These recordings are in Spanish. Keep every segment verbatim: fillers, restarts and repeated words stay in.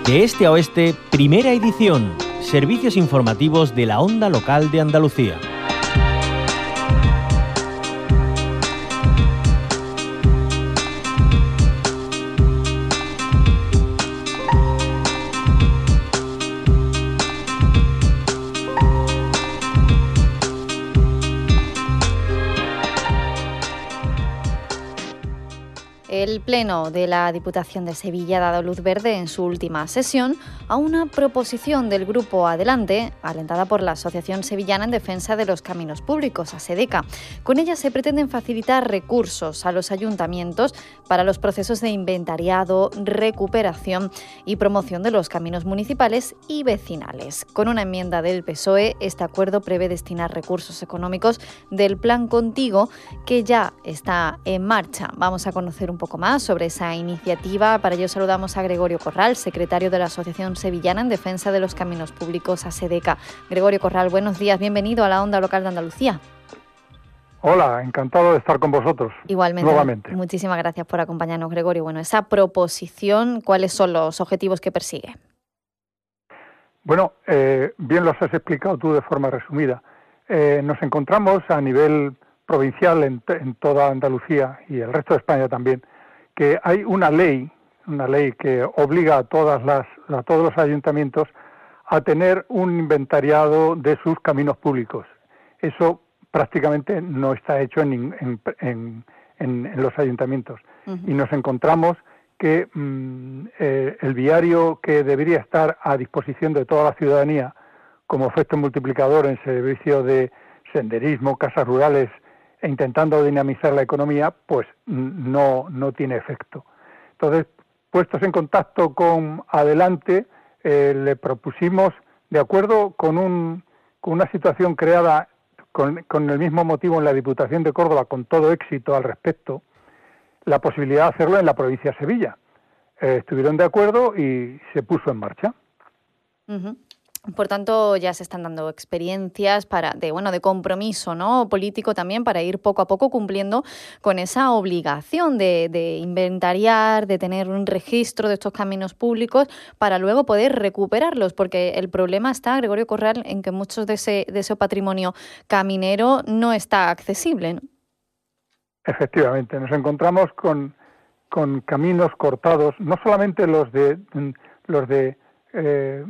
De este a oeste, primera edición. Servicios informativos de la Onda Local de Andalucía. El Pleno de la Diputación de Sevilla ha dado luz verde en su última sesión a una proposición del Grupo Adelante, alentada por la Asociación Sevillana en Defensa de los Caminos Públicos, ASEDECA. Con ella se pretenden facilitar recursos a los ayuntamientos para los procesos de inventariado, recuperación y promoción de los caminos municipales y vecinales. Con una enmienda del P S O E, este acuerdo prevé destinar recursos económicos del Plan Contigo, que ya está en marcha. Vamos a conocer un poco más sobre esa iniciativa. Para ello saludamos a Gregorio Corral, secretario de la Asociación Sevillana en Defensa de los Caminos Públicos, ASEDECA. Gregorio Corral, buenos días, bienvenido a la Onda Local de Andalucía. Hola, encantado de estar con vosotros. Igualmente. Nuevamente. Muchísimas gracias por acompañarnos, Gregorio. Bueno, esa proposición, ¿cuáles son los objetivos que persigue? Bueno, eh, bien los has explicado tú de forma resumida. Eh, nos encontramos a nivel provincial en, en toda Andalucía y el resto de España también, que hay una ley, una ley que obliga a todas las, a todos los ayuntamientos a tener un inventariado de sus caminos públicos. Eso prácticamente no está hecho en, en, en, en, en los ayuntamientos. Uh-huh. Y nos encontramos que mmm, eh, el viario que debería estar a disposición de toda la ciudadanía como efecto multiplicador en servicio de senderismo, casas rurales, e intentando dinamizar la economía, pues no, no tiene efecto. Entonces, puestos en contacto con Adelante, eh, le propusimos, de acuerdo con, un, con una situación creada con, con el mismo motivo en la Diputación de Córdoba, con todo éxito al respecto, la posibilidad de hacerlo en la provincia de Sevilla. Eh, estuvieron de acuerdo y se puso en marcha. Uh-huh. Por tanto, ya se están dando experiencias para de bueno de compromiso, ¿no?, político también, para ir poco a poco cumpliendo con esa obligación de, de inventariar, de tener un registro de estos caminos públicos para luego poder recuperarlos, porque el problema está, Gregorio Corral, en que muchos de ese, de ese patrimonio caminero no está accesible, ¿no? Efectivamente, nos encontramos con, con caminos cortados, no solamente los de los de eh,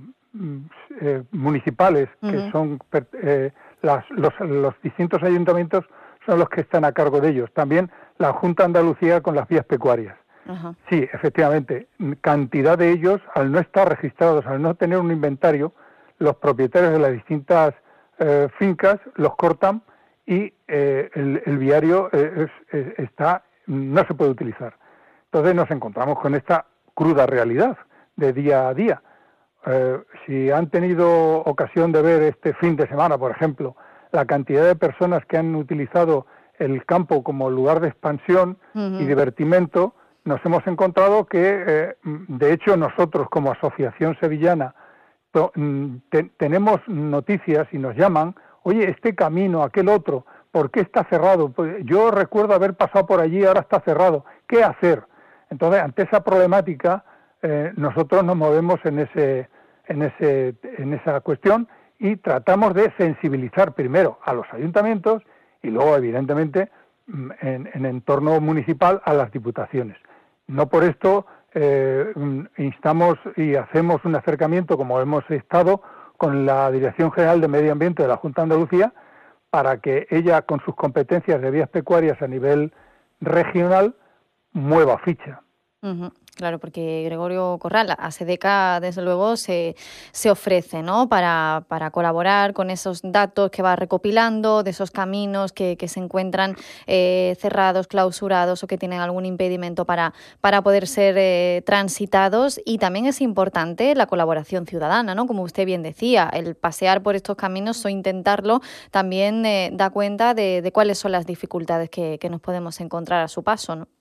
Eh, municipales, uh-huh. que son eh, las, los, los distintos ayuntamientos son los que están a cargo de ellos. También la Junta de Andalucía con las vías pecuarias. Uh-huh. Sí, efectivamente, cantidad de ellos, al no estar registrados, al no tener un inventario, los propietarios de las distintas eh, fincas los cortan y eh, el, el viario eh, es, es, está no se puede utilizar. Entonces nos encontramos con esta cruda realidad de día a día. Eh, si han tenido ocasión de ver este fin de semana, por ejemplo, la cantidad de personas que han utilizado el campo como lugar de expansión uh-huh. y divertimento, nos hemos encontrado que, eh, de hecho, nosotros como Asociación Sevillana to, te, tenemos noticias y nos llaman, oye, este camino, aquel otro, ¿por qué está cerrado? Pues yo recuerdo haber pasado por allí, ahora está cerrado. ¿Qué hacer? Entonces, ante esa problemática, eh, nosotros nos movemos en ese en ese en esa cuestión y tratamos de sensibilizar primero a los ayuntamientos y luego, evidentemente, en, en entorno municipal a las diputaciones. No por esto eh, instamos y hacemos un acercamiento, como hemos estado, con la Dirección General de Medio Ambiente de la Junta de Andalucía, para que ella, con sus competencias de vías pecuarias a nivel regional, mueva ficha. Uh-huh. Claro, porque Gregorio Corral, ASEDECA, desde luego, se, se ofrece, ¿no?, para, para colaborar con esos datos que va recopilando, de esos caminos que, que se encuentran eh, cerrados, clausurados o que tienen algún impedimento para, para poder ser eh, transitados. Y también es importante la colaboración ciudadana, ¿no? Como usted bien decía, el pasear por estos caminos o intentarlo también eh, da cuenta de, de cuáles son las dificultades que, que nos podemos encontrar a su paso, ¿no?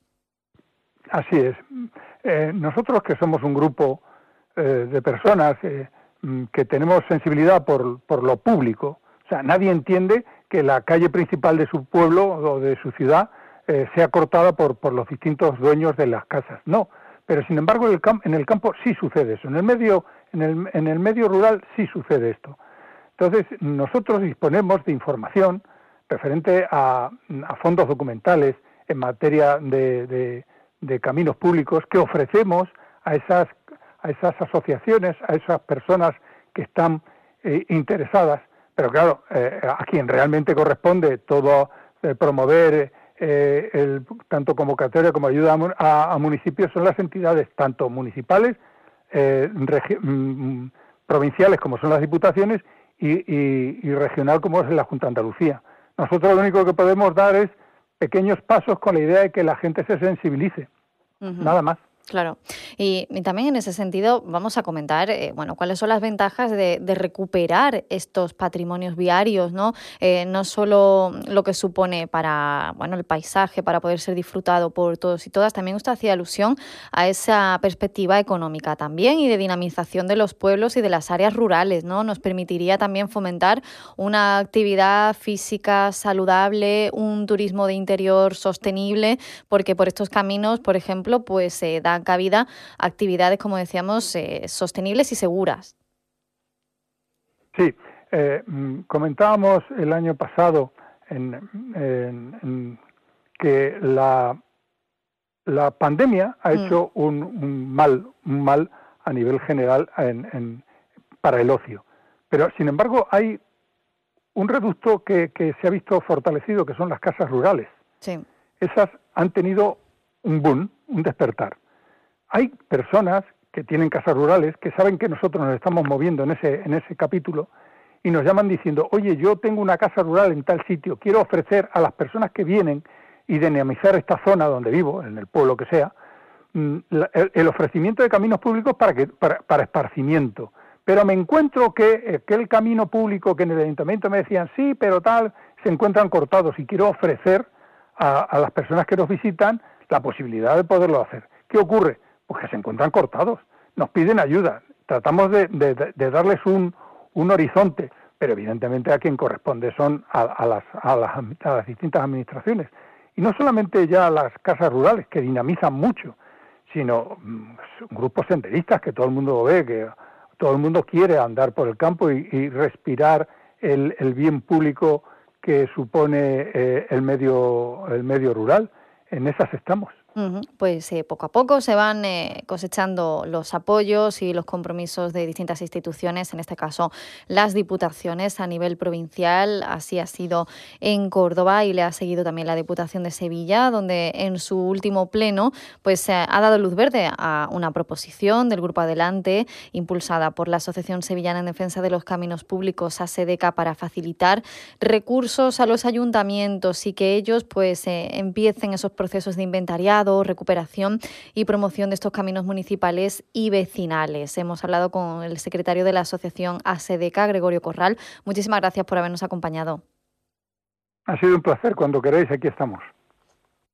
Así es. Eh, nosotros, que somos un grupo eh, de personas eh, que tenemos sensibilidad por, por lo público, o sea, nadie entiende que la calle principal de su pueblo o de su ciudad eh, sea cortada por, por los distintos dueños de las casas. No, Pero sin embargo en el, camp- en el campo sí sucede eso, en el medio, en el, en el medio rural sí sucede esto. Entonces nosotros disponemos de información referente a, a fondos documentales en materia de, de, de caminos públicos que ofrecemos a esas, a esas asociaciones, a esas personas que están eh, interesadas, pero claro, eh, a quien realmente corresponde todo eh, promover eh, el, tanto convocatoria como ayuda a, a, a municipios son las entidades tanto municipales, eh, regi- mm, provinciales como son las diputaciones y, y, y regional como es la Junta de Andalucía. Nosotros lo único que podemos dar es pequeños pasos con la idea de que la gente se sensibilice, uh-huh. Nada más. Claro, y, y también en ese sentido vamos a comentar, eh, bueno, cuáles son las ventajas de, de recuperar estos patrimonios viarios, ¿no? Eh, no solo lo que supone para, bueno, el paisaje, para poder ser disfrutado por todos y todas. También usted hacía alusión a esa perspectiva económica también y de dinamización de los pueblos y de las áreas rurales, ¿no? Nos permitiría también fomentar una actividad física saludable, un turismo de interior sostenible, porque por estos caminos, por ejemplo, pues se eh, da cabida a actividades, como decíamos, eh, sostenibles y seguras. Sí, eh, comentábamos el año pasado en, en, en que la, la pandemia ha mm. hecho un, un mal, un mal a nivel general en, en, para el ocio. Pero, sin embargo, hay un reducto que, que se ha visto fortalecido, que son las casas rurales. Sí. Esas han tenido un boom, un despertar. Hay personas que tienen casas rurales que saben que nosotros nos estamos moviendo en ese en ese capítulo y nos llaman diciendo, oye, yo tengo una casa rural en tal sitio, quiero ofrecer a las personas que vienen y dinamizar esta zona donde vivo, en el pueblo que sea, el, el ofrecimiento de caminos públicos para, que, para, para esparcimiento. Pero me encuentro que aquel camino público que en el ayuntamiento me decían, sí, pero tal, se encuentran cortados y quiero ofrecer a, a las personas que nos visitan la posibilidad de poderlo hacer. ¿Qué ocurre? Pues que se encuentran cortados, nos piden ayuda, tratamos de, de, de darles un, un horizonte, pero evidentemente a quien corresponde son a, a, las, a, las, a las distintas administraciones. Y no solamente ya las casas rurales, que dinamizan mucho, sino mmm, grupos senderistas que todo el mundo lo ve, que todo el mundo quiere andar por el campo y, y respirar el, el bien público que supone eh, el medio, el medio rural. En esas estamos. Uh-huh. Pues eh, poco a poco se van eh, cosechando los apoyos y los compromisos de distintas instituciones, en este caso las diputaciones a nivel provincial. Así ha sido en Córdoba y le ha seguido también la Diputación de Sevilla, donde en su último pleno pues eh, ha dado luz verde a una proposición del Grupo Adelante, impulsada por la Asociación Sevillana en Defensa de los Caminos Públicos, ASEDECA, para facilitar recursos a los ayuntamientos y que ellos pues eh, empiecen esos procesos de inventariado, recuperación y promoción de estos caminos municipales y vecinales. Hemos hablado con el secretario de la asociación ASEDECA, Gregorio Corral. Muchísimas gracias por habernos acompañado. Ha sido un placer. Cuando queráis, aquí estamos.